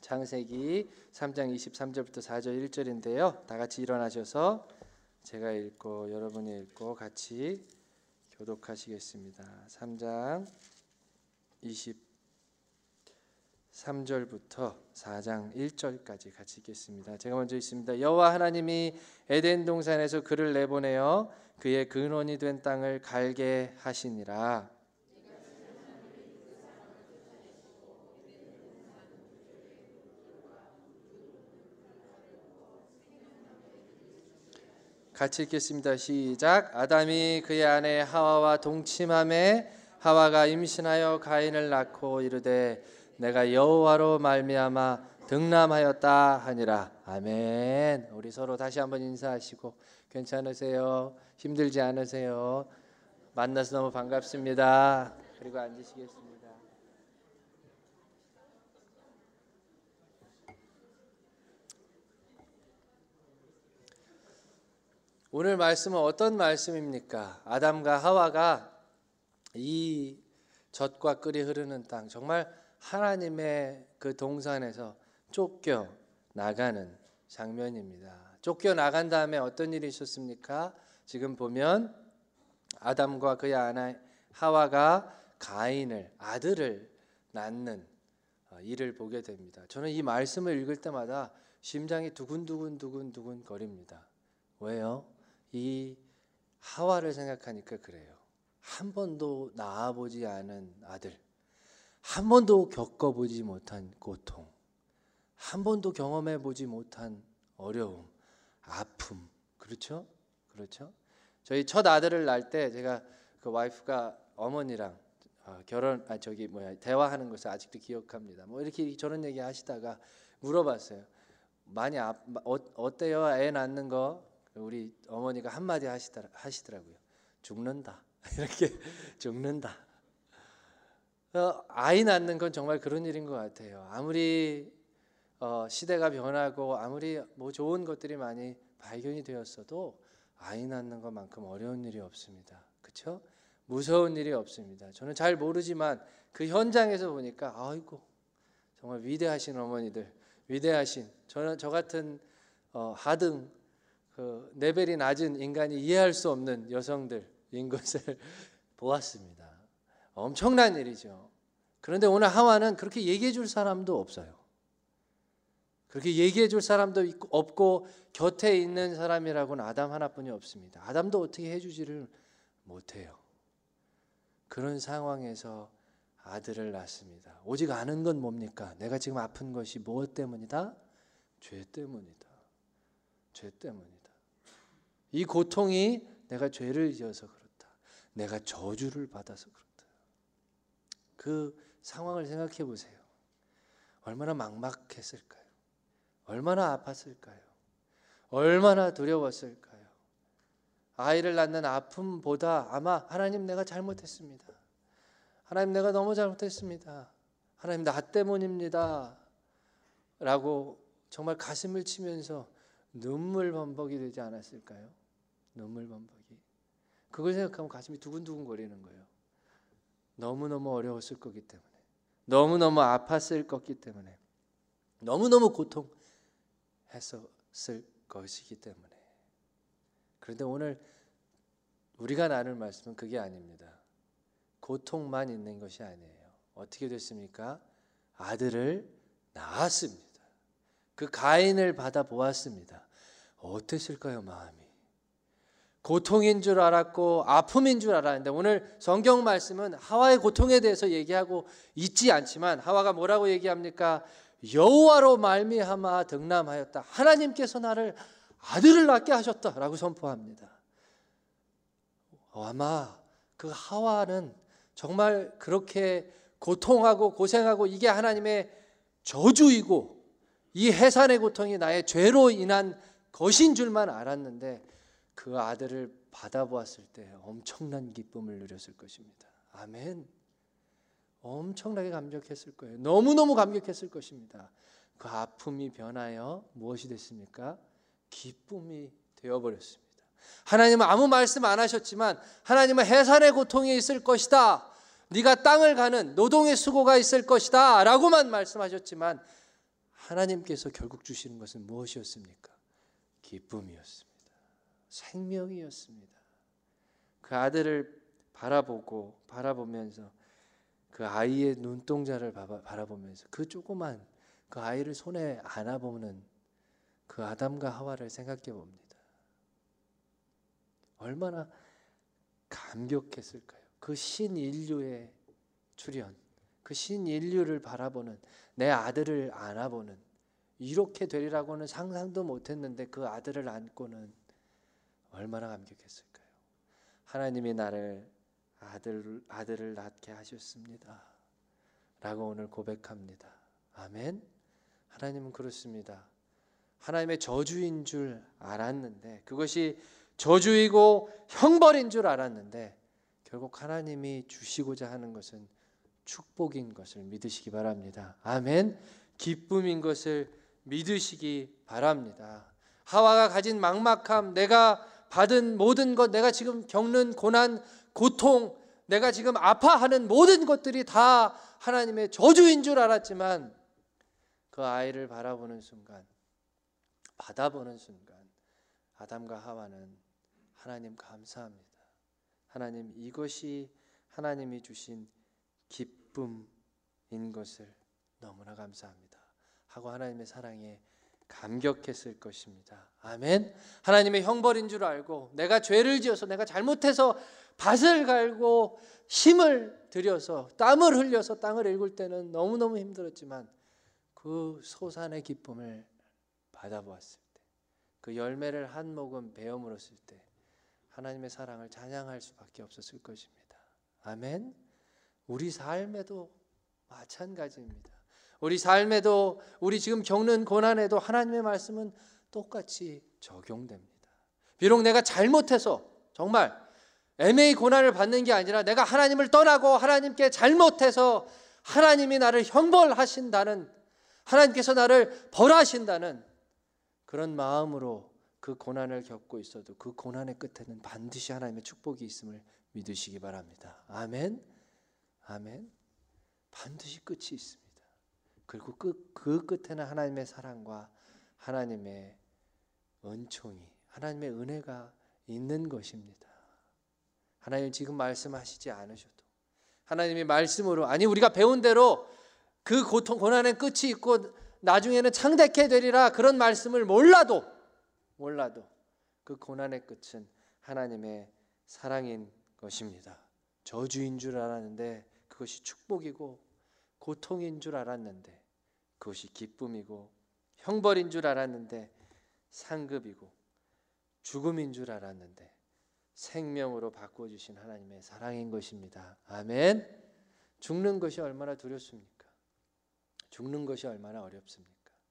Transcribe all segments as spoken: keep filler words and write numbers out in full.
창세기 삼 장 이십삼 절부터 사 절 일 절인데요. 다 같이 일어나셔서 제가 읽고 여러분이 읽고 같이 교독하시겠습니다. 삼 장 이십삼 절부터 사 장 일 절까지 같이 읽겠습니다. 제가 먼저 읽습니다. 여호와 하나님이 에덴 동산에서 그를 내보내어 그의 근원이 된 땅을 갈게 하시니라. 같이 읽겠습니다. 시작. 아담이 그의 아내 하와와 동침하매 하와가 임신하여 가인을 낳고 이르되 내가 여호와로 말미암아 득남하였다 하니라. 아멘. 우리 서로 다시 한번 인사하시고 괜찮으세요? 힘들지 않으세요? 만나서 너무 반갑습니다. 그리고 앉으시겠습니다. 오늘 말씀은 어떤 말씀입니까? 아담과 하와가 이 젖과 꿀이 흐르는 땅, 정말 하나님의 그 동산에서 쫓겨 나가는 장면입니다. 쫓겨 나간 다음에 어떤 일이 있었습니까? 지금 보면 아담과 그의 아내 하와가 가인을, 아들을 낳는 일을 보게 됩니다. 저는 이 말씀을 읽을 때마다 심장이 두근두근 두근두근 거립니다. 왜요? 이 하와를 생각하니까 그래요. 한 번도 낳아보지 않은 아들, 한 번도 겪어보지 못한 고통, 한 번도 경험해보지 못한 어려움, 아픔, 그렇죠? 그렇죠? 저희 첫 아들을 낳을 때 제가 그 와이프가 어머니랑 어, 결혼, 아 저기 뭐야 대화하는 것을 아직도 기억합니다. 뭐 이렇게 저런 얘기 하시다가 물어봤어요. 많이 아, 어, 어때요? 애 낳는 거? 우리 어머니가 한마디 하시더라, 하시더라고요. 죽는다. 이렇게 죽는다. 어, 아이 낳는 건 정말 그런 일인 것 같아요. 아무리 어, 시대가 변하고 아무리 뭐 좋은 것들이 많이 발견이 되었어도 아이 낳는 것만큼 어려운 일이 없습니다. 그렇죠? 무서운 일이 없습니다. 저는 잘 모르지만 그 현장에서 보니까 아이고 정말 위대하신 어머니들, 위대하신 저는 저 같은 어, 하등 그 레벨이 낮은 인간이 이해할 수 없는 여성들인 것을 보았습니다. 엄청난 일이죠. 그런데 오늘 하와는 그렇게 얘기해 줄 사람도 없어요. 그렇게 얘기해 줄 사람도 없고 곁에 있는 사람이라고는 아담 하나뿐이 없습니다. 아담도 어떻게 해주지를 못해요. 그런 상황에서 아들을 낳습니다. 오직 아는 건 뭡니까? 내가 지금 아픈 것이 무엇 때문이다? 죄 때문이다. 죄 때문이다. 이 고통이 내가 죄를 지어서 그렇다. 내가 저주를 받아서 그렇다. 그 상황을 생각해 보세요. 얼마나 막막했을까요? 얼마나 아팠을까요? 얼마나 두려웠을까요? 아이를 낳는 아픔보다 아마 하나님 내가 잘못했습니다. 하나님 내가 너무 잘못했습니다. 하나님 나 때문입니다. 라고 정말 가슴을 치면서 눈물 범벅이 되지 않았을까요? 눈물 범벅이. 그걸 생각하면 가슴이 두근두근 거리는 거예요. 너무너무 어려웠을 거기 때문에, 너무너무 아팠을 거기 때문에, 너무너무 고통했었을 것이기 때문에. 그런데 오늘 우리가 나눌 말씀은 그게 아닙니다. 고통만 있는 것이 아니에요. 어떻게 됐습니까? 아들을 낳았습니다. 그 가인을 받아보았습니다. 어땠을까요, 마음이? 고통인 줄 알았고 아픔인 줄 알았는데 오늘 성경 말씀은 하와의 고통에 대해서 얘기하고 있지 않지만 하와가 뭐라고 얘기합니까? 여호와로 말미암아 득남하였다. 하나님께서 나를 아들을 낳게 하셨다라고 선포합니다. 아마 그 하와는 정말 그렇게 고통하고 고생하고 이게 하나님의 저주이고 이 해산의 고통이 나의 죄로 인한 것인 줄만 알았는데 그 아들을 받아보았을 때 엄청난 기쁨을 누렸을 것입니다. 아멘. 엄청나게 감격했을 거예요. 너무너무 감격했을 것입니다. 그 아픔이 변하여 무엇이 됐습니까? 기쁨이 되어버렸습니다. 하나님은 아무 말씀 안 하셨지만 하나님은 해산의 고통이 있을 것이다. 네가 땅을 가는 노동의 수고가 있을 것이다 라고만 말씀하셨지만 하나님께서 결국 주시는 것은 무엇이었습니까? 기쁨이었습니다. 생명이었습니다. 그 아들을 바라보고 바라보면서 그 아이의 눈동자를 바라보면서 그 조그만 그 아이를 손에 안아보는 그 아담과 하와를 생각해 봅니다. 얼마나 감격했을까요? 그 신인류의 출현, 그 신인류를 바라보는, 내 아들을 안아보는, 이렇게 되리라고는 상상도 못했는데 그 아들을 안고는 얼마나 감격했을까요? 하나님이 나를 아들, 아들을 낳게 하셨습니다 라고 오늘 고백합니다. 아멘. 하나님은 그렇습니다. 하나님의 저주인 줄 알았는데, 그것이 저주이고 형벌인 줄 알았는데, 결국 하나님이 주시고자 하는 것은 축복인 것을 믿으시기 바랍니다. 아멘. 기쁨인 것을 믿으시기 바랍니다. 하와가 가진 막막함, 내가 받은 모든 것, 내가 지금 겪는 고난, 고통, 내가 지금 아파하는 모든 것들이 다 하나님의 저주인 줄 알았지만 그 아이를 바라보는 순간, 받아보는 순간 아담과 하와는 하나님 감사합니다. 하나님, 이것이 하나님이 주신 기쁨인 것을 너무나 감사합니다 하고 하나님의 사랑에 감격했을 것입니다. 아멘. 하나님의 형벌인 줄 알고, 내가 죄를 지어서, 내가 잘못해서 밭을 갈고 힘을 들여서 땀을 흘려서 땅을 일굴 때는 너무너무 힘들었지만 그 소산의 기쁨을 받아보았을 때, 그 열매를 한 모금 베어 물었을 때 하나님의 사랑을 찬양할 수밖에 없었을 것입니다. 아멘. 우리 삶에도 마찬가지입니다. 우리 삶에도, 우리 지금 겪는 고난에도 하나님의 말씀은 똑같이 적용됩니다. 비록 내가 잘못해서 정말 애매히 고난을 받는 게 아니라 내가 하나님을 떠나고 하나님께 잘못해서 하나님이 나를 형벌하신다는, 하나님께서 나를 벌하신다는 그런 마음으로 그 고난을 겪고 있어도 그 고난의 끝에는 반드시 하나님의 축복이 있음을 믿으시기 바랍니다. 아멘. 아멘. 반드시 끝이 있습니다. 그리고 그, 그 끝에는 하나님의 사랑과 하나님의 은총이, 하나님의 은혜가 있는 것입니다. 하나님 지금 말씀하시지 않으셔도 하나님이 말씀으로, 아니 우리가 배운 대로 그 고통, 고난의 끝이 있고 나중에는 창대케 되리라, 그런 말씀을 몰라도 몰라도 그 고난의 끝은 하나님의 사랑인 것입니다. 저주인 줄 알았는데 그것이 축복이고, 고통인 줄 알았는데 그것이 기쁨이고, 형벌인 줄 알았는데 상급이고, 죽음인 줄 알았는데 생명으로 바꿔주신 하나님의 사랑인 것입니다. 아멘. 죽는 것이 얼마나 두렵습니까? 죽는 것이 얼마나 어렵습니까?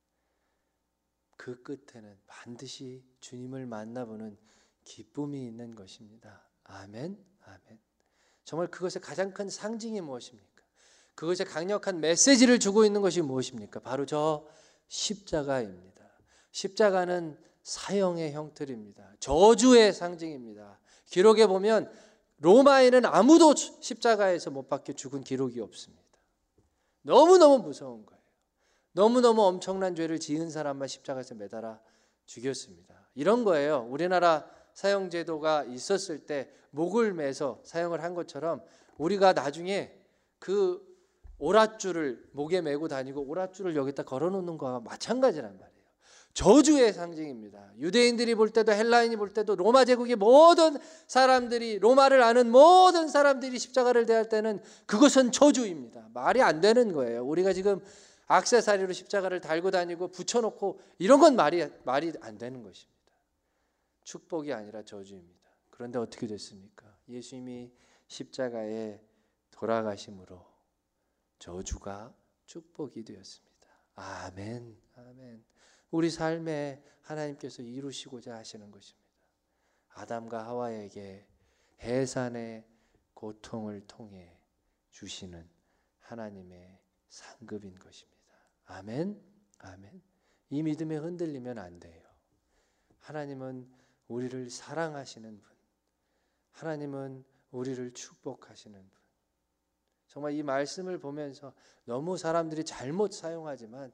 그 끝에는 반드시 주님을 만나보는 기쁨이 있는 것입니다. 아멘. 아멘. 정말 그것의 가장 큰 상징이 무엇입니까? 그것의 강력한 메시지를 주고 있는 것이 무엇입니까? 바로 저 십자가입니다. 십자가는 사형의 형틀입니다. 저주의 상징입니다. 기록에 보면 로마에는 아무도 십자가에서 못 박혀 죽은 기록이 없습니다. 너무너무 무서운 거예요. 너무너무 엄청난 죄를 지은 사람만 십자가에서 매달아 죽였습니다. 이런 거예요. 우리나라 사형제도가 있었을 때 목을 매서 사형을 한 것처럼 우리가 나중에 그 오랏줄을 목에 메고 다니고 오랏줄을 여기다 걸어놓는 거와 마찬가지란 말이에요. 저주의 상징입니다. 유대인들이 볼 때도 헬라인이 볼 때도 로마 제국의 모든 사람들이, 로마를 아는 모든 사람들이 십자가를 대할 때는 그것은 저주입니다. 말이 안 되는 거예요. 우리가 지금 액세서리로 십자가를 달고 다니고 붙여놓고 이런 건 말이, 말이 안 되는 것입니다. 축복이 아니라 저주입니다. 그런데 어떻게 됐습니까? 예수님이 십자가에 돌아가심으로 저주가 축복이 되었습니다. 아멘. 아멘. 우리 삶에 하나님께서 이루시고자 하시는 것입니다. 아담과 하와에게 해산의 고통을 통해 주시는 하나님의 상급인 것입니다. 아멘. 아멘. 이 믿음에 흔들리면 안 돼요. 하나님은 우리를 사랑하시는 분, 하나님은 우리를 축복하시는 분. 정말 이 말씀을 보면서 너무 사람들이 잘못 사용하지만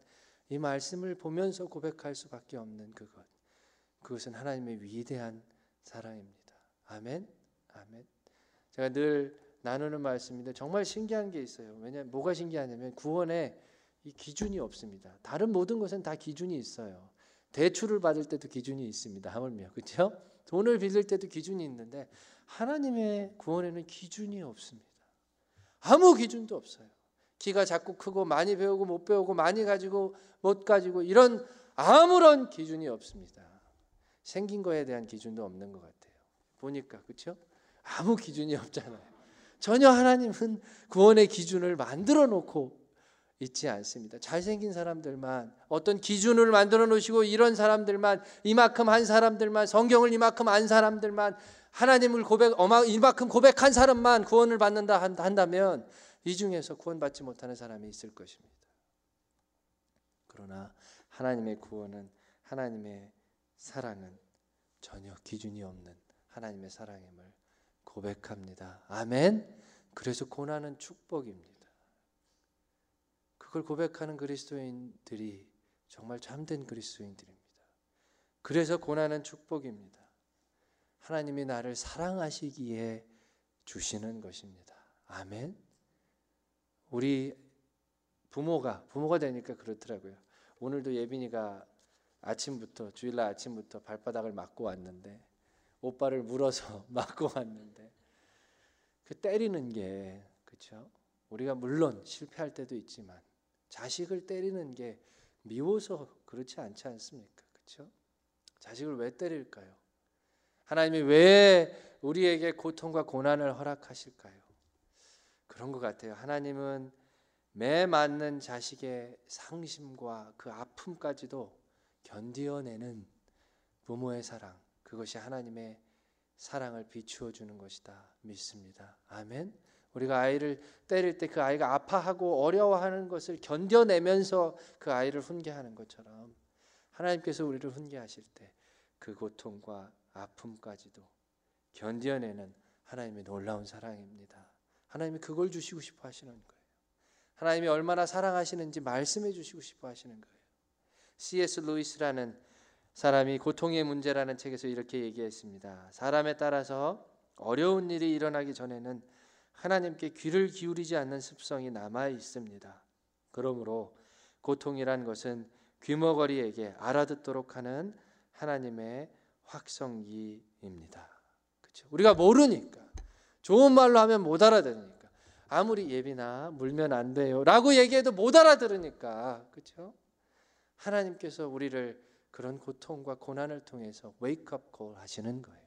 이 말씀을 보면서 고백할 수밖에 없는 그것. 그것은 하나님의 위대한 사랑입니다. 아멘. 아멘. 제가 늘 나누는 말씀인데 정말 신기한 게 있어요. 왜냐하면 뭐가 신기하냐면 구원에 이 기준이 없습니다. 다른 모든 것은 다 기준이 있어요. 대출을 받을 때도 기준이 있습니다. 하물며, 그렇죠? 돈을 빌릴 때도 기준이 있는데 하나님의 구원에는 기준이 없습니다. 아무 기준도 없어요. 키가 작고 크고 많이 배우고 못 배우고 많이 가지고 못 가지고 이런 아무런 기준이 없습니다. 생긴 거에 대한 기준도 없는 것 같아요. 보니까, 그렇죠? 아무 기준이 없잖아요. 전혀 하나님은 구원의 기준을 만들어 놓고 있지 않습니다. 잘생긴 사람들만, 어떤 기준을 만들어 놓으시고 이런 사람들만, 이만큼 한 사람들만, 성경을 이만큼 안 사람들만, 하나님을 고백, 이만큼 고백한 사람만 구원을 받는다 한다면 이 중에서 구원받지 못하는 사람이 있을 것입니다. 그러나 하나님의 구원은, 하나님의 사랑은 전혀 기준이 없는 하나님의 사랑임을 고백합니다. 아멘. 그래서 고난은 축복입니다. 그걸 고백하는 그리스도인들이 정말 참된 그리스도인들입니다. 그래서 고난은 축복입니다. 하나님이 나를 사랑하시기에 주시는 것입니다. 아멘. 우리 부모가 부모가 되니까 그렇더라고요. 오늘도 예빈이가 아침부터, 주일날 아침부터 발바닥을 맞고 왔는데, 오빠를 물어서 맞고 왔는데, 그 때리는 게, 그렇죠? 우리가 물론 실패할 때도 있지만 자식을 때리는 게 미워서 그렇지 않지 않습니까? 그렇죠? 자식을 왜 때릴까요? 하나님이 왜 우리에게 고통과 고난을 허락하실까요? 그런 것 같아요. 하나님은 매 맞는 자식의 상심과 그 아픔까지도 견디어내는 부모의 사랑, 그것이 하나님의 사랑을 비추어 주는 것이다 믿습니다. 아멘. 우리가 아이를 때릴 때 그 아이가 아파하고 어려워하는 것을 견뎌내면서 그 아이를 훈계하는 것처럼 하나님께서 우리를 훈계하실 때 그 고통과 아픔까지도 견뎌내는 하나님의 놀라운 사랑입니다. 하나님이 그걸 주시고 싶어 하시는 거예요. 하나님이 얼마나 사랑하시는지 말씀해 주시고 싶어 하시는 거예요. 씨 에스 루이스라는 사람이 고통의 문제라는 책에서 이렇게 얘기했습니다. 사람에 따라서 어려운 일이 일어나기 전에는 하나님께 귀를 기울이지 않는 습성이 남아 있습니다. 그러므로 고통이란 것은 귀머거리에게 알아듣도록 하는 하나님의 확성기입니다. 그렇죠? 우리가 모르니까, 좋은 말로 하면 못 알아들으니까, 아무리 예비나 물면 안 돼요 라고 얘기해도 못 알아들으니까, 그렇죠? 하나님께서 우리를 그런 고통과 고난을 통해서 웨이크업 콜 하시는 거예요.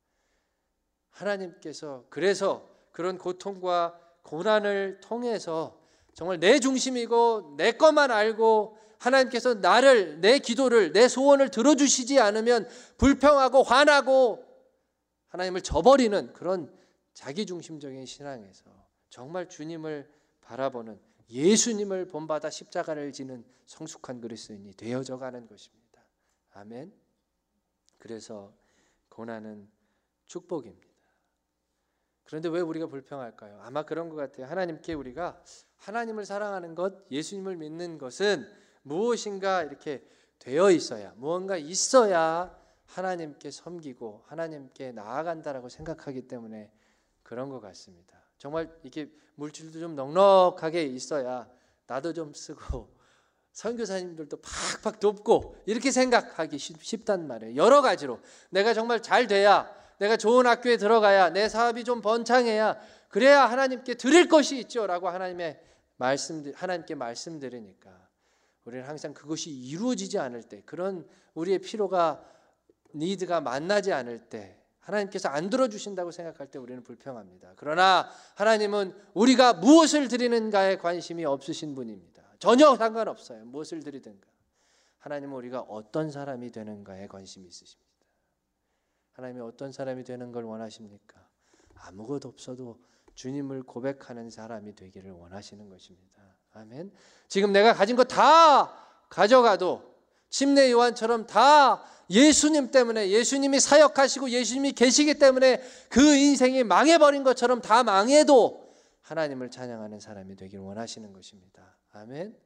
하나님께서 그래서 그런 고통과 고난을 통해서 정말 내 중심이고 내 것만 알고 하나님께서 나를, 내 기도를, 내 소원을 들어주시지 않으면 불평하고 화나고 하나님을 저버리는 그런 자기중심적인 신앙에서 정말 주님을 바라보는, 예수님을 본받아 십자가를 지는 성숙한 그리스도인이 되어져 가는 것입니다. 아멘. 그래서 고난은 축복입니다. 그런데 왜 우리가 불평할까요? 아마 그런 것 같아요. 하나님께 우리가 하나님을 사랑하는 것, 예수님을 믿는 것은 무엇인가 이렇게 되어 있어야, 무언가 있어야 하나님께 섬기고 하나님께 나아간다라고 생각하기 때문에 그런 것 같습니다. 정말 이렇게 물질도 좀 넉넉하게 있어야 나도 좀 쓰고 선교사님들도 팍팍 돕고 이렇게 생각하기 쉽단 말이에요. 여러 가지로 내가 정말 잘 돼야, 내가 좋은 학교에 들어가야, 내 사업이 좀 번창해야, 그래야 하나님께 드릴 것이 있죠 라고 하나님의 말씀, 하나님께 말씀드리니까 우리는 항상 그것이 이루어지지 않을 때, 그런 우리의 필요가, 니드가 만나지 않을 때, 하나님께서 안 들어주신다고 생각할 때 우리는 불평합니다. 그러나 하나님은 우리가 무엇을 드리는가에 관심이 없으신 분입니다. 전혀 상관없어요. 무엇을 드리든가. 하나님은 우리가 어떤 사람이 되는가에 관심이 있으십니다. 하나님이 어떤 사람이 되는 걸 원하십니까? 아무것도 없어도 주님을 고백하는 사람이 되기를 원하시는 것입니다. 아멘. 지금 내가 가진 거 다 가져가도 침례 요한처럼 다 예수님 때문에, 예수님이 사역하시고 예수님이 계시기 때문에 그 인생이 망해버린 것처럼 다 망해도 하나님을 찬양하는 사람이 되기를 원하시는 것입니다. 아멘.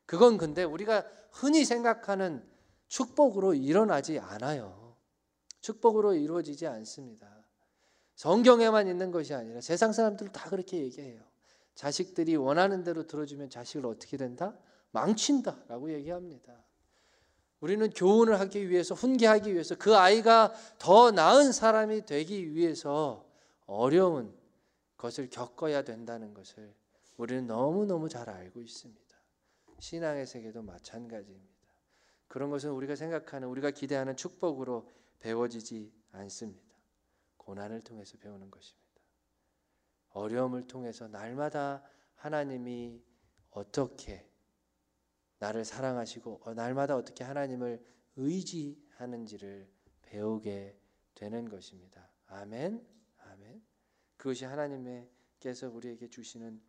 그건 근데 우리가 흔히 생각하는 축복으로 일어나지 않아요. 축복으로 이루어지지 않습니다. 성경에만 있는 것이 아니라 세상 사람들도 다 그렇게 얘기해요. 자식들이 원하는 대로 들어주면 자식을 어떻게 된다? 망친다라고 얘기합니다. 우리는 교훈을 하기 위해서, 훈계하기 위해서, 그 아이가 더 나은 사람이 되기 위해서 어려운 것을 겪어야 된다는 것을 우리는 너무너무 잘 알고 있습니다. 신앙의 세계도 마찬가지입니다. 그런 것은 우리가 생각하는, 우리가 기대하는 축복으로 배워지지 않습니다. 고난을 통해서 배우는 것입니다. 어려움을 통해서 날마다 하나님이 어떻게 나를 사랑하시고 날마다 어떻게 하나님을 의지하는지를 배우게 되는 것입니다. 아멘. 아멘. 그것이 하나님께서 우리에게 주시는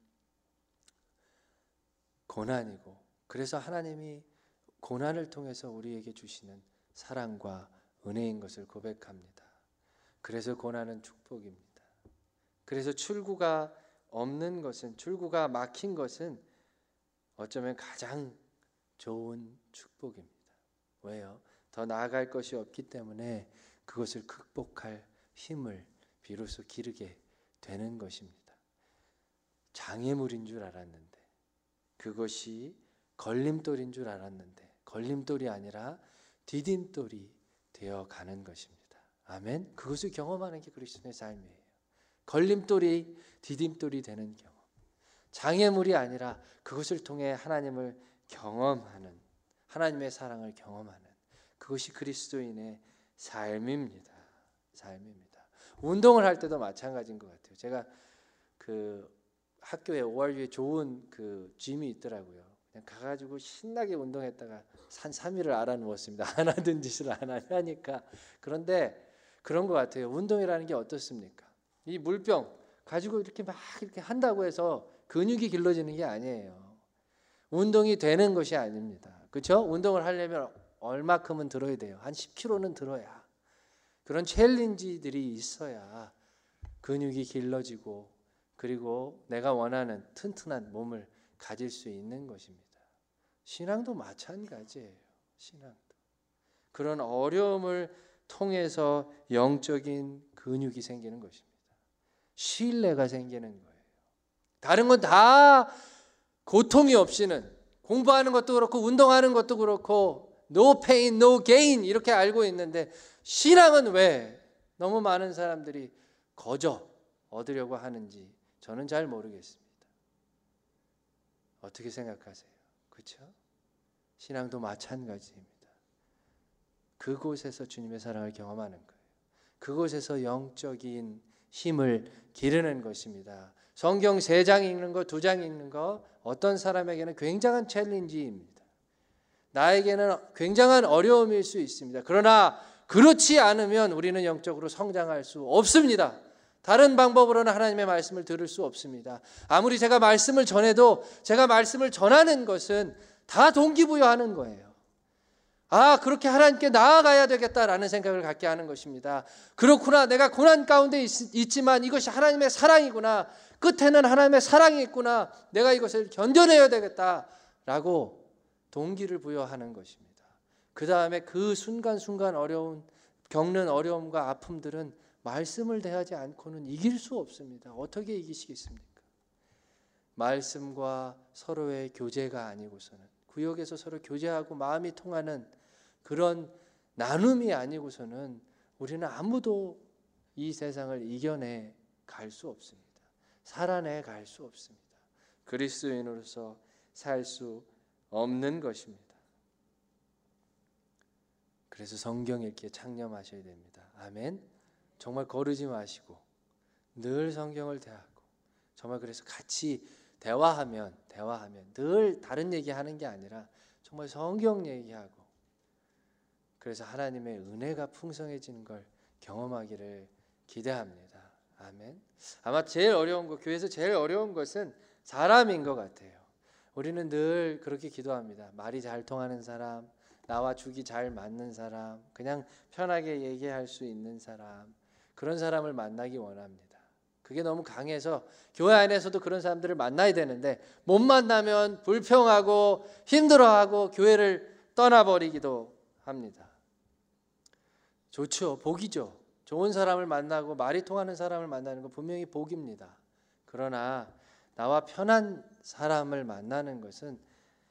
고난이고, 그래서 하나님이 고난을 통해서 우리에게 주시는 사랑과 은혜인 것을 고백합니다. 그래서 고난은 축복입니다. 그래서 출구가 없는 것은, 출구가 막힌 것은 어쩌면 가장 좋은 축복입니다. 왜요? 더 나아갈 것이 없기 때문에 그것을 극복할 힘을 비로소 기르게 되는 것입니다. 장애물인 줄 알았는데, 그것이 걸림돌인 줄 알았는데 걸림돌이 아니라 디딤돌이 되어가는 것입니다. 아멘. 그것을 경험하는 게 그리스도의 삶이에요. 걸림돌이 디딤돌이 되는 경험, 장애물이 아니라 그것을 통해 하나님을 경험하는, 하나님의 사랑을 경험하는, 그것이 그리스도인의 삶입니다. 삶입니다. 운동을 할 때도 마찬가지인 것 같아요. 제가 그 학교에 오알유에 좋은 그 짐이 있더라고요. 그냥 가가지고 신나게 운동했다가 한 삼 일을 알아 누웠습니다. 안 하던 짓을 안 하니까. 그런데 그런 것 같아요. 운동이라는 게 어떻습니까? 이 물병 가지고 이렇게 막 이렇게 한다고 해서 근육이 길러지는 게 아니에요. 운동이 되는 것이 아닙니다. 그렇죠? 운동을 하려면 얼마큼은 들어야 돼요. 한 십 킬로그램는 들어야. 그런 챌린지들이 있어야 근육이 길러지고, 그리고 내가 원하는 튼튼한 몸을 가질 수 있는 것입니다. 신앙도 마찬가지예요. 신앙도. 그런 어려움을 통해서 영적인 근육이 생기는 것입니다. 신뢰가 생기는 거예요. 다른 건 다 고통이 없이는, 공부하는 것도 그렇고 운동하는 것도 그렇고 no pain, no gain 이렇게 알고 있는데, 신앙은 왜 너무 많은 사람들이 거저 얻으려고 하는지 저는 잘 모르겠습니다. 어떻게 생각하세요? 그렇죠? 신앙도 마찬가지입니다. 그곳에서 주님의 사랑을 경험하는 거예요. 그곳에서 영적인 힘을 기르는 것입니다. 성경 세 장 읽는 거, 두 장 읽는 거 어떤 사람에게는 굉장한 챌린지입니다. 나에게는 굉장한 어려움일 수 있습니다. 그러나 그렇지 않으면 우리는 영적으로 성장할 수 없습니다. 다른 방법으로는 하나님의 말씀을 들을 수 없습니다. 아무리 제가 말씀을 전해도 제가 말씀을 전하는 것은 다 동기부여하는 거예요. 아, 그렇게 하나님께 나아가야 되겠다라는 생각을 갖게 하는 것입니다. 그렇구나, 내가 고난 가운데 있, 있지만 이것이 하나님의 사랑이구나, 끝에는 하나님의 사랑이 있구나, 내가 이것을 견뎌내야 되겠다라고 동기를 부여하는 것입니다. 그 다음에 그 순간순간 어려운, 겪는 어려움과 아픔들은 말씀을 대하지 않고는 이길 수 없습니다. 어떻게 이기시겠습니까? 말씀과 서로의 교제가 아니고서는, 구역에서 서로 교제하고 마음이 통하는 그런 나눔이 아니고서는 우리는 아무도 이 세상을 이겨내 갈 수 없습니다. 살아내 갈 수 없습니다. 그리스도인으로서 살 수 없는 것입니다. 그래서 성경 읽기에 창념하셔야 됩니다. 아멘. 정말 거르지 마시고 늘 성경을 대하고, 정말 그래서 같이 대화하면 대화하면 늘 다른 얘기하는 게 아니라 정말 성경 얘기하고, 그래서 하나님의 은혜가 풍성해지는 걸 경험하기를 기대합니다. 아멘. 아마 제일 어려운 것, 교회에서 제일 어려운 것은 사람인 것 같아요. 우리는 늘 그렇게 기도합니다. 말이 잘 통하는 사람, 나와 죽이 잘 맞는 사람, 그냥 편하게 얘기할 수 있는 사람, 그런 사람을 만나기 원합니다. 그게 너무 강해서 교회 안에서도 그런 사람들을 만나야 되는데 못 만나면 불평하고 힘들어하고 교회를 떠나버리기도 합니다. 좋죠. 복이죠. 좋은 사람을 만나고 말이 통하는 사람을 만나는 건 분명히 복입니다. 그러나 나와 편한 사람을 만나는 것은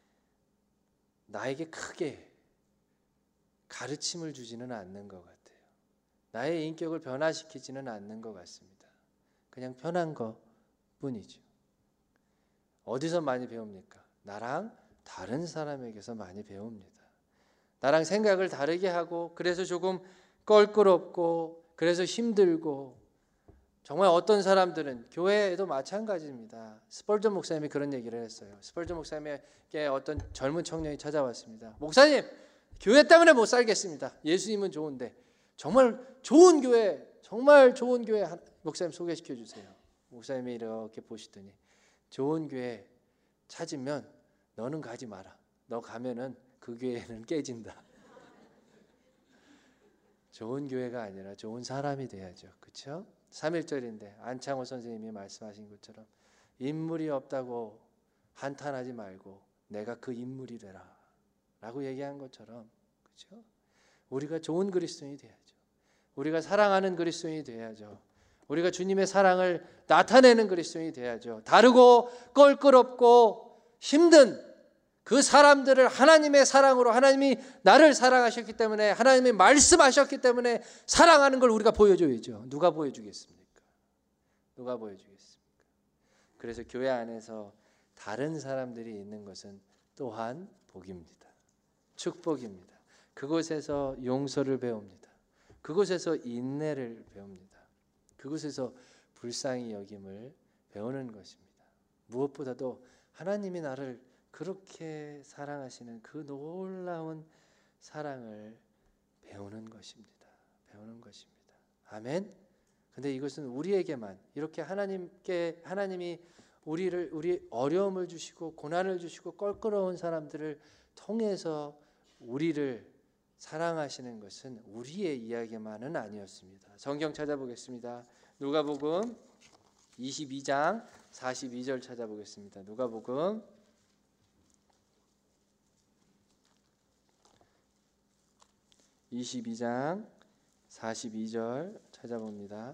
나에게 크게 가르침을 주지는 않는 것 같아요. 나의 인격을 변화시키지는 않는 것 같습니다. 그냥 편한 것 뿐이죠. 어디서 많이 배웁니까? 나랑 다른 사람에게서 많이 배웁니다. 나랑 생각을 다르게 하고 그래서 조금 껄끄럽고 그래서 힘들고 정말 어떤 사람들은 교회에도 마찬가지입니다. 스펄전 목사님이 그런 얘기를 했어요. 스펄전 목사님에게 어떤 젊은 청년이 찾아왔습니다. 목사님, 교회 때문에 못 살겠습니다. 예수님은 좋은데 정말 좋은 교회, 정말 좋은 교회 목사님 소개시켜 주세요. 목사님이 이렇게 보시더니 좋은 교회 찾으면 너는 가지 마라. 너 가면은 그 교회는 깨진다. 좋은 교회가 아니라 좋은 사람이 돼야죠. 그렇죠? 삼일절인데 안창호 선생님이 말씀하신 것처럼 인물이 없다고 한탄하지 말고 내가 그 인물이 되라 라고 얘기한 것처럼, 그렇죠? 우리가 좋은 그리스도인이 돼야죠. 우리가 사랑하는 그리스도인이 돼야죠. 우리가 주님의 사랑을 나타내는 그리스도인이 돼야죠. 다르고 껄끄럽고 힘든 그 사람들을 하나님의 사랑으로, 하나님이 나를 사랑하셨기 때문에, 하나님이 말씀하셨기 때문에 사랑하는 걸 우리가 보여줘야죠. 누가 보여주겠습니까? 누가 보여주겠습니까? 그래서 교회 안에서 다른 사람들이 있는 것은 또한 복입니다. 축복입니다. 그곳에서 용서를 배웁니다. 그곳에서 인내를 배웁니다. 그곳에서 불쌍히 여김을 배우는 것입니다. 무엇보다도 하나님이 나를 그렇게 사랑하시는 그 놀라운 사랑을 배우는 것입니다. 배우는 것입니다. 아멘. 근데 이것은 우리에게만 이렇게 하나님께 하나님이 우리를 우리 어려움을 주시고 고난을 주시고 껄끄러운 사람들을 통해서 우리를 사랑하시는 것은 우리의 이야기만은 아니었습니다. 성경 찾아보겠습니다. 누가복음 이십이 장 사십이 절 찾아보겠습니다. 누가복음 이십이 장 사십이 절 찾아봅니다.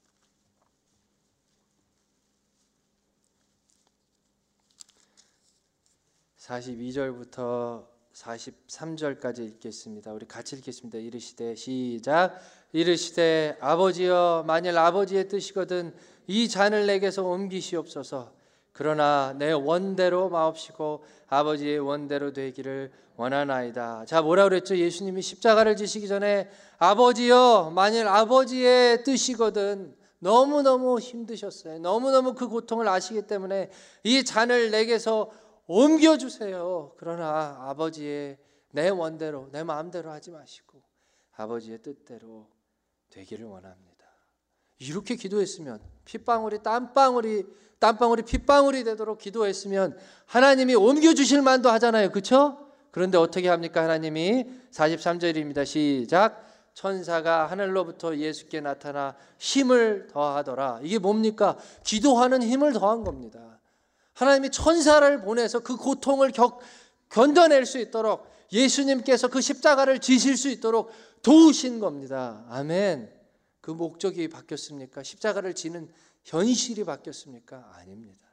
사십이 절부터 사십삼 절까지 읽겠습니다. 우리 같이 읽겠습니다. 이르시되 시작. 이르시되 아버지여, 만일 아버지의 뜻이거든 이 잔을 내게서 옮기시옵소서. 그러나 내 원대로 마옵시고 아버지의 원대로 되기를 원하나이다. 자, 뭐라 그랬죠? 예수님이 십자가를 지시기 전에 아버지여, 만일 아버지의 뜻이거든, 너무너무 힘드셨어요. 너무너무 그 고통을 아시기 때문에 이 잔을 내게서 옮겨주세요. 그러나 아버지의 내 원대로, 내 마음대로 하지 마시고 아버지의 뜻대로 되기를 원합니다. 이렇게 기도했으면, 핏방울이 땀방울이 땀방울이 핏방울이 되도록 기도했으면 하나님이 옮겨주실 만도 하잖아요. 그렇죠? 그런데 어떻게 합니까? 하나님이 사십삼 절입니다. 시작. 천사가 하늘로부터 예수께 나타나 힘을 더하더라. 이게 뭡니까? 기도하는 힘을 더한 겁니다. 하나님이 천사를 보내서 그 고통을 겪, 견뎌낼 수 있도록 예수님께서 그 십자가를 지실 수 있도록 도우신 겁니다. 아멘. 그 목적이 바뀌었습니까? 십자가를 지는 현실이 바뀌었습니까? 아닙니다.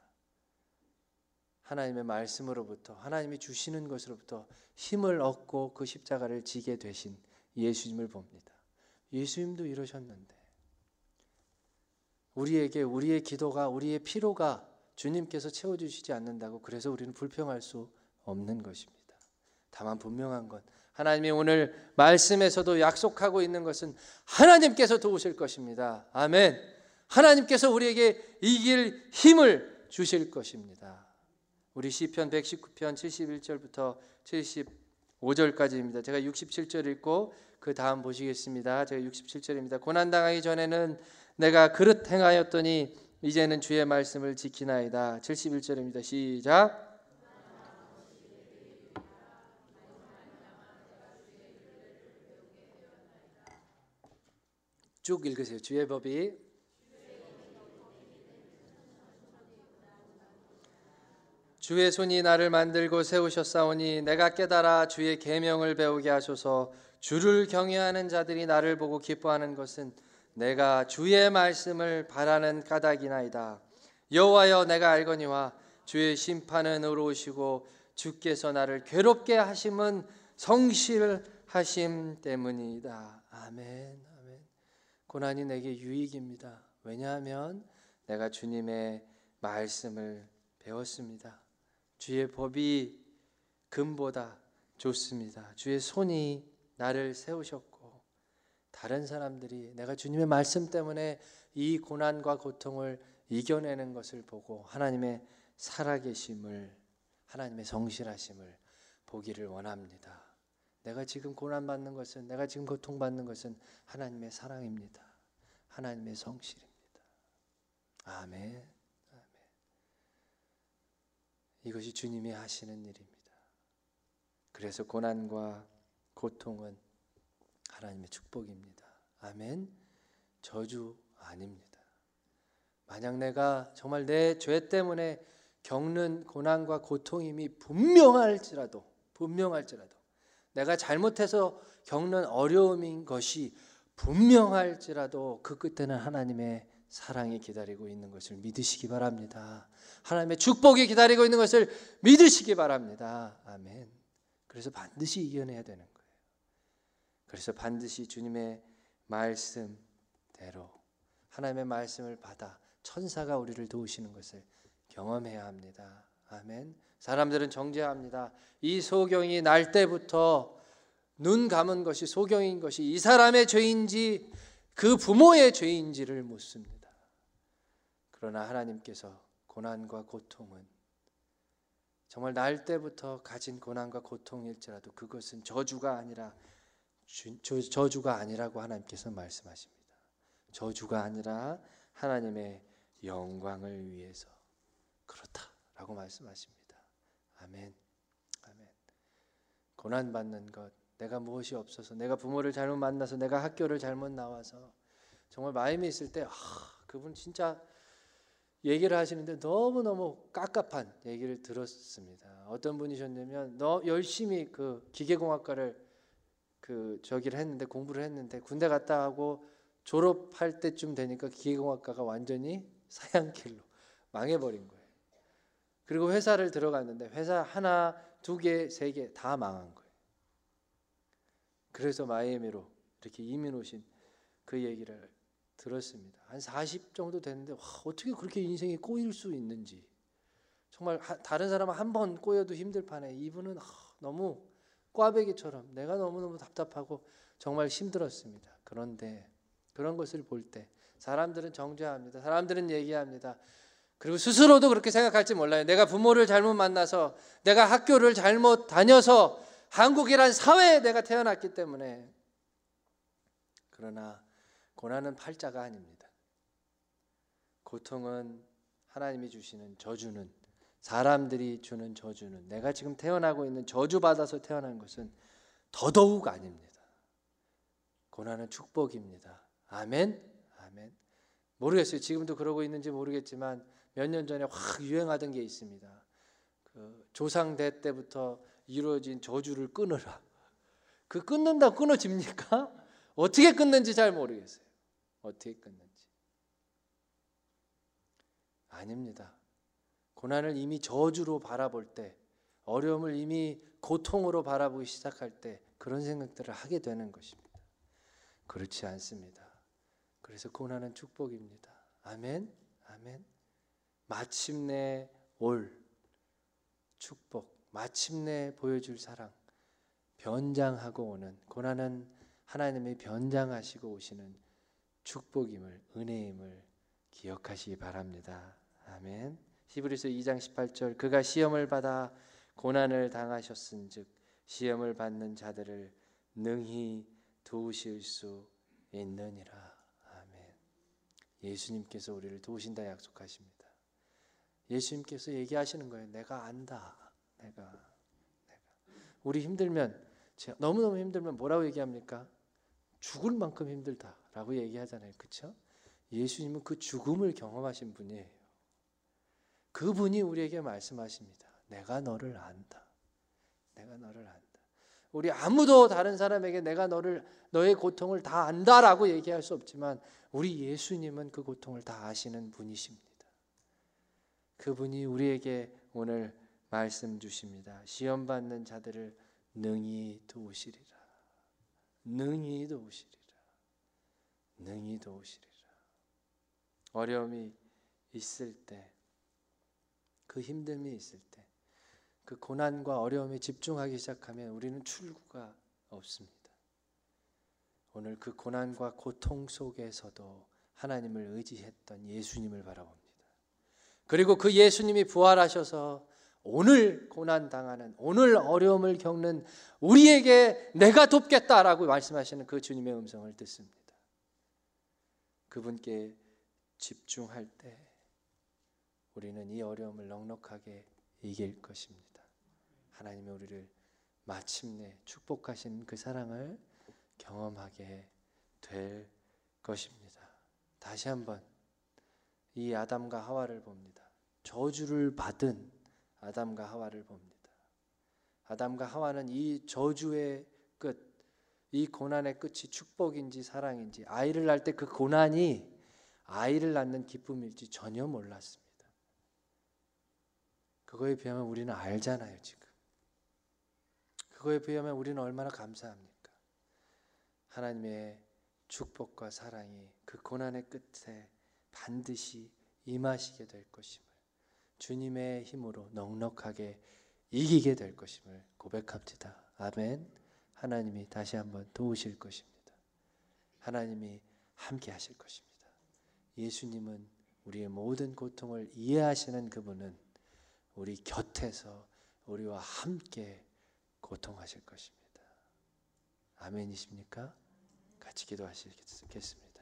하나님의 말씀으로부터, 하나님이 주시는 것으로부터 힘을 얻고 그 십자가를 지게 되신 예수님을 봅니다. 예수님도 이러셨는데 우리에게 우리의 기도가, 우리의 피로가 주님께서 채워주시지 않는다고 그래서 우리는 불평할 수 없는 것입니다. 다만 분명한 건 하나님이 오늘 말씀에서도 약속하고 있는 것은 하나님께서 도우실 것입니다. 아멘. 하나님께서 우리에게 이길 힘을 주실 것입니다. 우리 시편 백십구 편 칠십일 절부터 칠십오 절까지입니다. 제가 육십칠 절 읽고 그 다음 보시겠습니다. 제가 육십칠 절입니다. 고난당하기 전에는 내가 그릇 행하였더니 이제는 주의 말씀을 지키나이다. 칠십일 절입니다. 시작. 쭉 읽으세요. 주의 법이 주의 손이 나를 만들고 세우셨사오니 내가 깨달아 주의 계명을 배우게 하소서. 주를 경외하는 자들이 나를 보고 기뻐하는 것은 내가 주의 말씀을 바라는 까닭이나이다. 여호와여, 내가 알거니와 주의 심판은 의로우시고 주께서 나를 괴롭게 하심은 성실하심 때문이다. 아멘. 아멘. 고난이 내게 유익입니다. 왜냐하면 내가 주님의 말씀을 배웠습니다. 주의 법이 금보다 좋습니다. 주의 손이 나를 세우셨고, 다른 사람들이 내가 주님의 말씀 때문에 이 고난과 고통을 이겨내는 것을 보고 하나님의 살아계심을, 하나님의 성실하심을 보기를 원합니다. 내가 지금 고난받는 것은, 내가 지금 고통받는 것은 하나님의 사랑입니다. 하나님의 성실입니다. 아멘. 이것이 주님이 하시는 일입니다. 그래서 고난과 고통은 하나님의 축복입니다. 아멘. 저주 아닙니다. 만약 내가 정말 내 죄 때문에 겪는 고난과 고통임이 분명할지라도 분명할지라도 내가 잘못해서 겪는 어려움인 것이 분명할지라도 그 끝에는 하나님의 사랑이 기다리고 있는 것을 믿으시기 바랍니다. 하나님의 축복이 기다리고 있는 것을 믿으시기 바랍니다. 아멘. 그래서 반드시 이겨내야 되는 거예요. 그래서 반드시 주님의 말씀대로 하나님의 말씀을 받아 천사가 우리를 도우시는 것을 경험해야 합니다. 아멘. 사람들은 정죄합니다. 이 소경이 날 때부터 눈 감은 것이 소경인 것이 이 사람의 죄인지 그 부모의 죄인지를 묻습니다. 그러나 하나님께서 고난과 고통은 정말 날 때부터 가진 고난과 고통일지라도 그것은 저주가 아니라 주, 저주가 아니라고 하나님께서 말씀하십니다. 저주가 아니라 하나님의 영광을 위해서 그렇다라고 말씀하십니다. 아멘. 아멘. 고난받는 것, 내가 무엇이 없어서, 내가 부모를 잘못 만나서, 내가 학교를 잘못 나와서 정말 마음이 있을 때 아, 그분 진짜 얘기를 하시는데 너무너무 깝깝한 얘기를 들었습니다. 어떤 분이셨냐면 너 열심히 그 기계공학과를 그 저기를 했는데 공부를 했는데 군대 갔다 하고 졸업할 때쯤 되니까 기계공학과가 완전히 사양길로 망해버린 거예요. 그리고 회사를 들어갔는데 회사 하나, 두 개, 세 개 다 망한 거예요. 그래서 마이애미로 이렇게 이민 오신 그 얘기를 들었습니다. 한 사십 정도 됐는데 와, 어떻게 그렇게 인생이 꼬일 수 있는지 정말 하, 다른 사람은 한 번 꼬여도 힘들 판에 이분은 아, 너무 꽈배기처럼 내가 너무너무 답답하고 정말 힘들었습니다. 그런데 그런 것을 볼 때 사람들은 정죄합니다. 사람들은 얘기합니다. 그리고 스스로도 그렇게 생각할지 몰라요. 내가 부모를 잘못 만나서, 내가 학교를 잘못 다녀서 한국이란 사회에 내가 태어났기 때문에. 그러나 고난은 팔자가 아닙니다. 고통은 하나님이 주시는 저주는, 사람들이 주는 저주는, 내가 지금 태어나고 있는 저주받아서 태어난 것은 더더욱 아닙니다. 고난은 축복입니다. 아멘. 아멘. 모르겠어요. 지금도 그러고 있는지 모르겠지만 몇 년 전에 확 유행하던 게 있습니다. 그 조상대 때부터 이루어진 저주를 끊으라. 그 끊는다고 끊어집니까? 어떻게 끊는지 잘 모르겠어요. 어떻게 끊는지. 아닙니다. 고난을 이미 저주로 바라볼 때, 어려움을 이미 고통으로 바라보기 시작할 때 그런 생각들을 하게 되는 것입니다. 그렇지 않습니다. 그래서 고난은 축복입니다. 아멘. 아멘. 마침내 올 축복, 마침내 보여줄 사랑, 변장하고 오는 고난은 하나님이 변장하시고 오시는 축복임을, 은혜임을 기억하시기 바랍니다. 아멘. 히브리서 이 장 십팔 절, 그가 시험을 받아 고난을 당하셨은즉 시험을 받는 자들을 능히 도우실 수 있느니라. 아멘. 예수님께서 우리를 도우신다 약속하십니다. 예수님께서 얘기하시는 거예요. 내가 안다. 내가, 내가. 우리 힘들면, 너무너무 힘들면 뭐라고 얘기합니까? 죽을 만큼 힘들다라고 얘기하잖아요. 그렇죠? 예수님은 그 죽음을 경험하신 분이에요. 그분이 우리에게 말씀하십니다. 내가 너를 안다. 내가 너를 안다. 우리 아무도 다른 사람에게 내가 너를 너의 고통을 다 안다라고 얘기할 수 없지만 우리 예수님은 그 고통을 다 아시는 분이십니다. 그분이 우리에게 오늘 말씀 주십니다. 시험 받는 자들을 능히 도우시리라. 능히 도우시리라. 능히 도우시리라. 어려움이 있을 때, 그 힘듦이 있을 때, 그 고난과 어려움에 집중하기 시작하면 우리는 출구가 없습니다. 오늘 그 고난과 고통 속에서도 하나님을 의지했던 예수님을 바라봅니다. 그리고 그 예수님이 부활하셔서 오늘 고난 당하는, 오늘 어려움을 겪는 우리에게 내가 돕겠다라고 말씀하시는 그 주님의 음성을 듣습니다. 그분께 집중할 때 우리는 이 어려움을 넉넉하게 이길 것입니다. 하나님이 우리를 마침내 축복하신 그 사랑을 경험하게 될 것입니다. 다시 한번 이 아담과 하와를 봅니다. 저주를 받은 아담과 하와를 봅니다. 아담과 하와는 이 저주의 끝, 이 고난의 끝이 축복인지 사랑인지, 아이를 낳을 때 그 고난이 아이를 낳는 기쁨일지 전혀 몰랐습니다. 그거에 비하면 우리는 알잖아요, 지금. 그거에 비하면 우리는 얼마나 감사합니까? 하나님의 축복과 사랑이 그 고난의 끝에 반드시 임하시게 될 것임을, 주님의 힘으로 넉넉하게 이기게 될 것임을 고백합니다. 아멘. 하나님이 다시 한번 도우실 것입니다. 하나님이 함께 하실 것입니다. 예수님은 우리의 모든 고통을 이해하시는 그분은 우리 곁에서 우리와 함께 고통하실 것입니다. 아멘이십니까? 같이 기도하시겠습니다.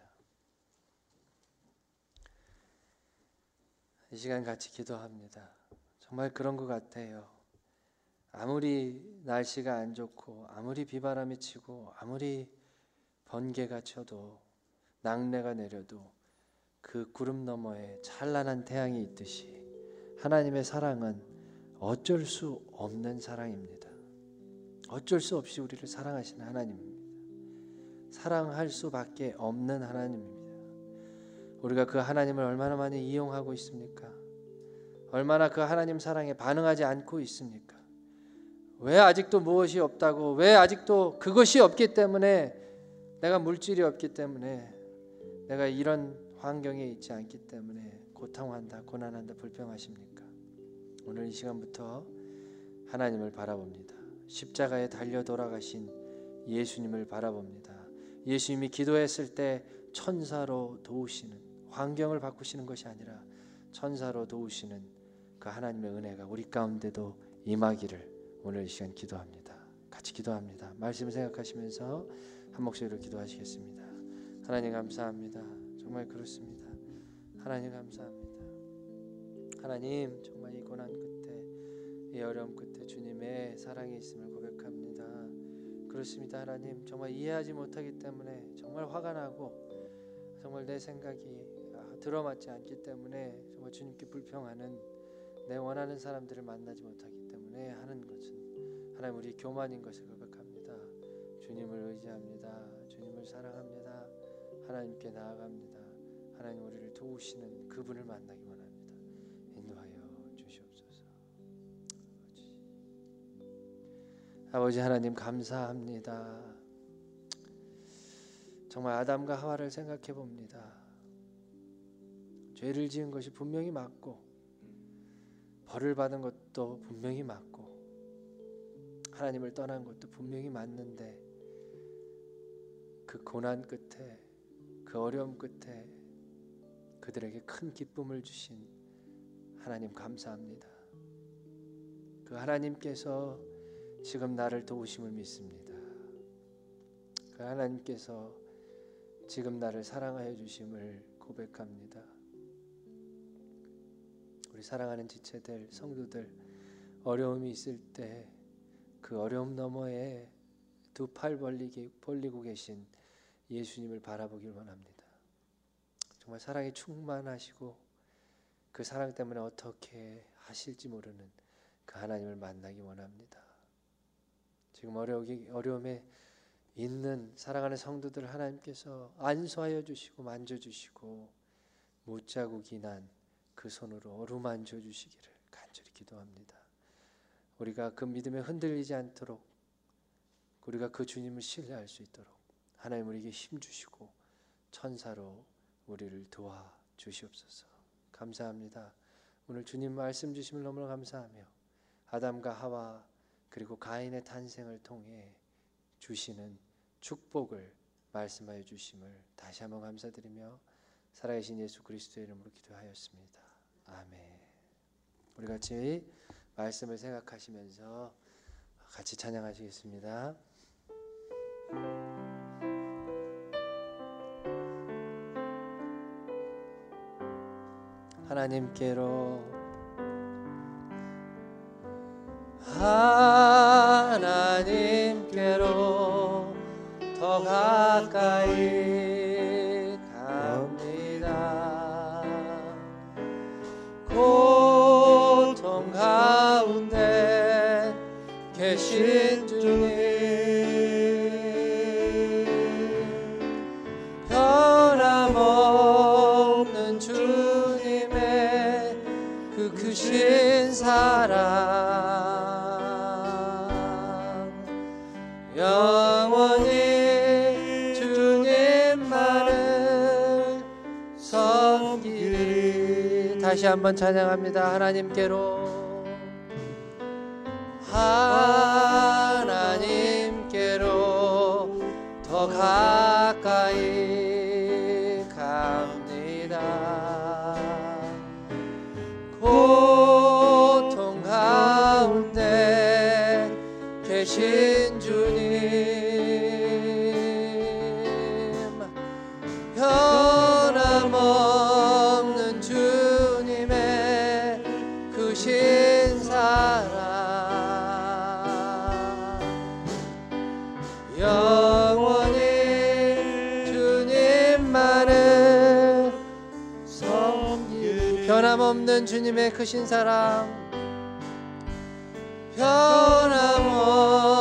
이 시간 같이 기도합니다. 정말 그런 것 같아요. 아무리 날씨가 안 좋고 아무리 비바람이 치고 아무리 번개가 쳐도 낙뢰가 내려도 그 구름 너머에 찬란한 태양이 있듯이 하나님의 사랑은 어쩔 수 없는 사랑입니다. 어쩔 수 없이 우리를 사랑하시는 하나님입니다. 사랑할 수밖에 없는 하나님입니다. 우리가 그 하나님을 얼마나 많이 이용하고 있습니까? 얼마나 그 하나님 사랑에 반응하지 않고 있습니까? 왜 아직도 무엇이 없다고, 왜 아직도 그것이 없기 때문에, 내가 물질이 없기 때문에, 내가 이런 환경에 있지 않기 때문에 고통한다, 고난한다, 불평하십니까? 오늘 이 시간부터 하나님을 바라봅니다. 십자가에 달려 돌아가신 예수님을 바라봅니다. 예수님이 기도했을 때 천사로 도우시는, 환경을 바꾸시는 것이 아니라 천사로 도우시는 그 하나님의 은혜가 우리 가운데도 임하기를 오늘 이 시간 기도합니다. 같이 기도합니다. 말씀을 생각하시면서 한 목소리로 기도하시겠습니다. 하나님 감사합니다. 정말 그렇습니다. 하나님 감사합니다. 하나님, 정말 이 고난 끝에, 이 어려움 끝에 주님의 사랑이 있음을 고백합니다. 그렇습니다. 하나님, 정말 이해하지 못하기 때문에 정말 화가 나고, 정말 내 생각이 들어맞지 않기 때문에 정말 주님께 불평하는, 내 원하는 사람들을 만나지 못하기 때문에 하는 것은 하나님 우리 교만인 것을 고백합니다. 주님을 의지합니다. 주님을 사랑합니다. 하나님께 나아갑니다. 하나님 우리를 도우시는 그분을 만나기 원합니다. 인도하여 주시옵소서. 아버지, 아버지 하나님 감사합니다. 정말 아담과 하와를 생각해 봅니다. 죄를 지은 것이 분명히 맞고 벌을 받은 것도 분명히 맞고 하나님을 떠난 것도 분명히 맞는데, 그 고난 끝에, 그 어려움 끝에 그들에게 큰 기쁨을 주신 하나님 감사합니다. 그 하나님께서 지금 나를 도우심을 믿습니다. 그 하나님께서 지금 나를 사랑하여 주심을 고백합니다. 우리 사랑하는 지체들, 성도들, 어려움이 있을 때 그 어려움 너머에 두 팔 벌리고 계신 예수님을 바라보길 원합니다. 정말 사랑이 충만하시고 그 사랑 때문에 어떻게 하실지 모르는 그 하나님을 만나기 원합니다. 지금 어려우기, 어려움에 있는 사랑하는 성도들 하나님께서 안수하여 주시고 만져주시고 못자국이 난 그 손으로 어루만져 주시기를 간절히 기도합니다. 우리가 그 믿음에 흔들리지 않도록, 우리가 그 주님을 신뢰할 수 있도록 하나님 우리에게 힘주시고 천사로 우리를 도와주시옵소서. 감사합니다. 오늘 주님 말씀 주심을 너무나 감사하며 아담과 하와 그리고 가인의 탄생을 통해 주시는 축복을 말씀하여 주심을 다시 한번 감사드리며 살아계신 예수 그리스도의 이름으로 기도하였습니다. 아멘. 우리 같이 말씀을 생각하시면서 같이 찬양하시겠습니다. 하나님께로 하나님께로 더 가까이 갑니다. 고통 가운데 계신 주님, 변함없는 주님의 그 크신 사랑, 영원히 주님만을 섬기리. 다시 한번 찬양합니다. 하나님께로 하나님께로 더 가까이 갑니다. 고통 가운데 계신 주님, 변함없는 주님의 크신 사랑, 영원히 주님만을 섬기리. 변함없는 주님의 크신 사랑, 변함없는